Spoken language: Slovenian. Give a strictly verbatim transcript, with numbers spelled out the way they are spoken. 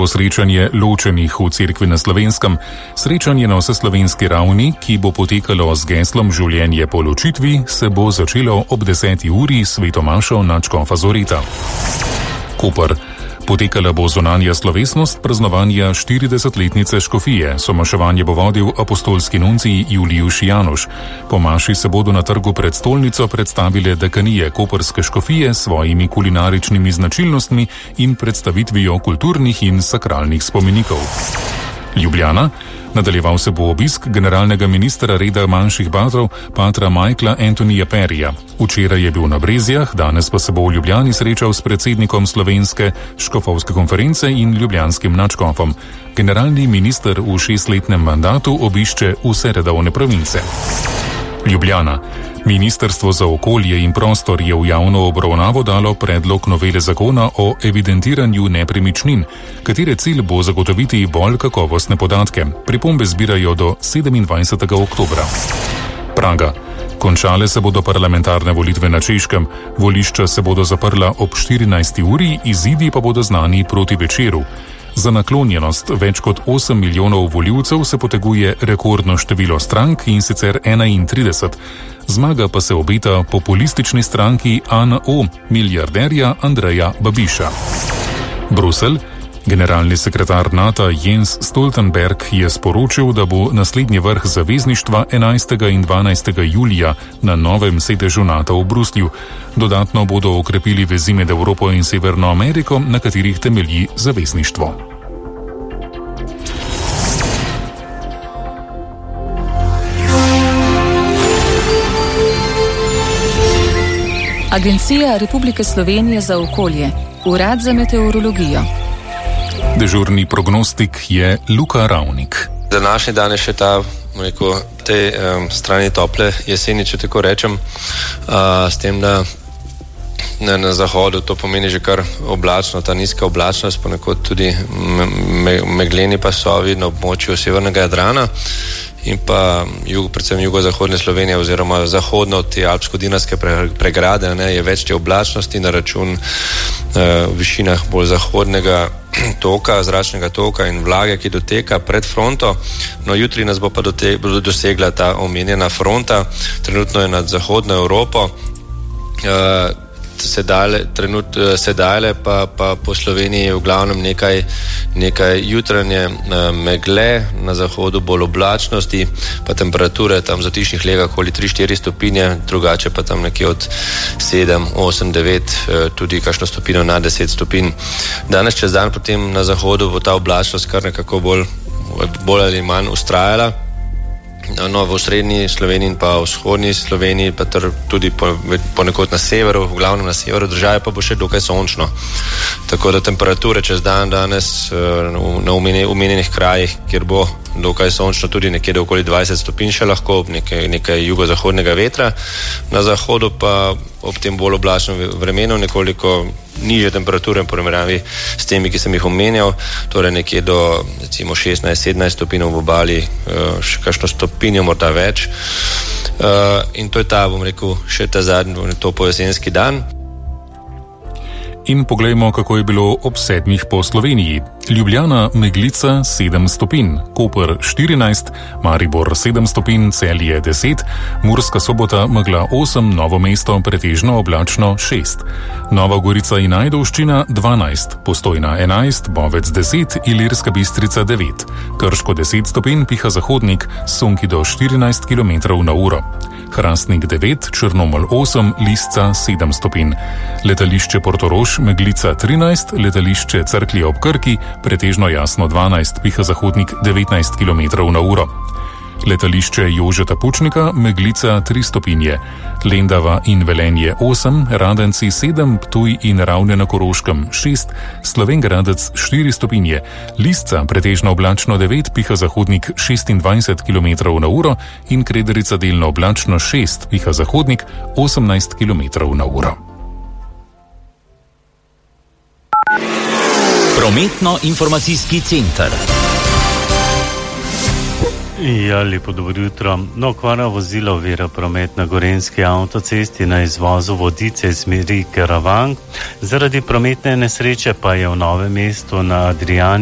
Srečanje ločenih v cerkvi na Slovenskem, srečanje na vseslovenski ravni, ki bo potekalo z geslom Življenje po ločitvi, se bo začelo ob deseti uri s svetomašo nadškofa Zoreta. Koper. Potekala bo zunanja slovesnost praznovanja štiridesetletnice škofije. Somaševanje bo vodil apostolski nuncij Julijuš Januš. Po maši se bodo na trgu pred stolnico predstavile dekanije koprske škofije s svojimi kulinaričnimi značilnostmi in predstavitvijo kulturnih in sakralnih spomenikov. Ljubljana. Nadaljeval se bo obisk generalnega ministra reda manjših bratrov, patra Michaela Antonija Perija. Včeraj je bil na Brezjah, danes pa se bo v Ljubljani srečal s predsednikom Slovenske škofovske konference in ljubljanskim nadškofom. Generalni minister v šestletnem mandatu obišče vse redovne province. Ljubljana. Ministrstvo za okolje in prostor je v javno obravnavo dalo predlog novele zakona o evidentiranju nepremičnin, katere cilj bo zagotoviti bolj kakovostne podatke. Pripombe zbirajo do sedemindvajsetega oktobra. Praga. Končale se bodo parlamentarne volitve na Češkem. Volišča se bodo zaprla ob štirinajsti uri, izidi pa bodo znani proti večeru. Za naklonjenost več kot osem milijonov volivcev se poteguje rekordno število strank, in sicer enaintrideset. Zmaga pa se obeta populistični stranki A N O, milijarderja Andreja Babiša. Bruselj. Generalni sekretar NATO Jens Stoltenberg je sporočil, da bo naslednji vrh zavezništva enajstega in dvanajstega julija na novem sedežu NATO v Bruslju. Dodatno bodo okrepili vezi med Evropo in Severno Ameriko, na katerih temelji zavezništvo. Agencija Republike Slovenije za okolje, Urad za meteorologijo. Dežurni prognostik je Luka Ravnik. Današnji dan je še ta, rekel, te um, strani tople jeseni, če tako rečem, uh, s tem, da na, na zahodu to pomeni že kar oblačno, ta nizka oblačnost, ponekod tudi me, me, megleni pasovi na območju severnega Jadrana in pa jug, predvsem jugozahodne Slovenije oziroma zahodno od te alpsko-dinarske pre, pregrade, ne, je več te oblačnosti na račun uh, v višinah bolj zahodnega toka, zračnega toka in vlage, ki doteka pred fronto. No, jutri nas bo pa dote, bo dosegla ta omenjena fronta, trenutno je nad zahodno Evropo, uh, sedale, trenut, sedale pa, pa po Sloveniji v glavnem nekaj, nekaj jutranje uh, megle, na zahodu bolj oblačnosti, pa temperature tam v zatišnih legah okoli tri štiri stopinje, drugače pa tam nekje od sedem, osem, devet, uh, tudi kakšno stopino na deset stopinj. Danes čez dan potem na zahodu bo ta oblačnost kar nekako bolj, bolj ali manj ustrajala. No, v srednji Sloveniji in pa v vzhodni Sloveniji, pa tudi ponekod na severu, v glavnem na severu države pa bo še dokaj sončno. Tako da temperature čez dan danes na omenjenih krajih, kjer bo dokaj sončno, tudi nekje do okoli dvajset stopinj še lahko, nekaj, nekaj jugozahodnega vetra. Na zahodu pa ob tem bolj oblačnem vremenu nekoliko nižje temperature v primerjavi s temi, ki sem jih omenjal, torej nekje do recimo šestnajst sedemnajst stopinj v obali, še kakšno stopinjo, morda več. In to je ta, bom rekel, še ta zadnji topojesenski dan. In poglejmo, kako je bilo ob sedmih po Sloveniji. Ljubljana meglica sedem stopinj, Koper štirinajst, Maribor sedem stopinj, Celje deset, Murska Sobota megla osem, Novo mesto pretežno oblačno šest, Nova Gorica in Ajdovščina dvanajst, Postojna enajst, Bovec deset, Ilirska Bistrica devet, Krško deset stopinj, piha zahodnik, sunki do štirinajst kilometrov na uro. Hrastnik devet, Črnomelj osem, Lisca sedem stopinj. Letališče Portorož meglica trinajst, letališče Cerklje ob Krki pretežno jasno dvanajst, piha zahodnik devetnajst kilometrov na uro. Letališče Jožeta Pučnika meglica tri stopinje, Lendava in Velenje osem, Radenci sedem, Ptuj in Ravne na Koroškem šest, Slovenj Gradec štiri stopinje, Lisca pretežno oblačno devet, piha zahodnik šestindvajset kilometrov na uro in Krederica delno oblačno šest, piha zahodnik osemnajst kilometrov na uro. Prometno-informacijski center. Ja, lepo dobro jutro. No, okvara vozila ovira promet na Gorenjski avtocesti na izvozu Vodice iz smeri Karavank. Zaradi prometne nesreče pa je v Novem mestu na Adriani